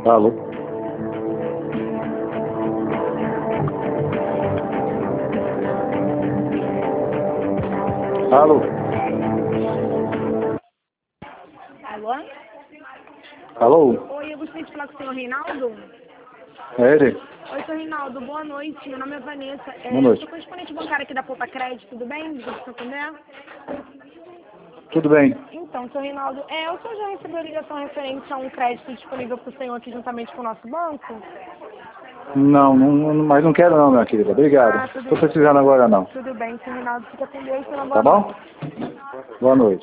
Alô? Alô? Alô? Alô? Oi, eu gostaria de falar com o senhor Reinaldo. É ele? Oi, senhor Reinaldo, boa noite. Meu nome é Vanessa. Boa Eu noite. sou correspondente bancária aqui da Poupa Crédito, tudo bem? Do Grupo Santander? Tudo bem? Então, senhor Reinaldo, o senhor já recebeu ligação referente a um crédito disponível para o senhor aqui juntamente com o nosso banco? Não, mas não quero não, minha querida. Obrigado. Ah, tudo, Estou precisando agora não. tudo bem, senhor Reinaldo, fica com Deus, pela Tá boa bom? noite. Boa noite.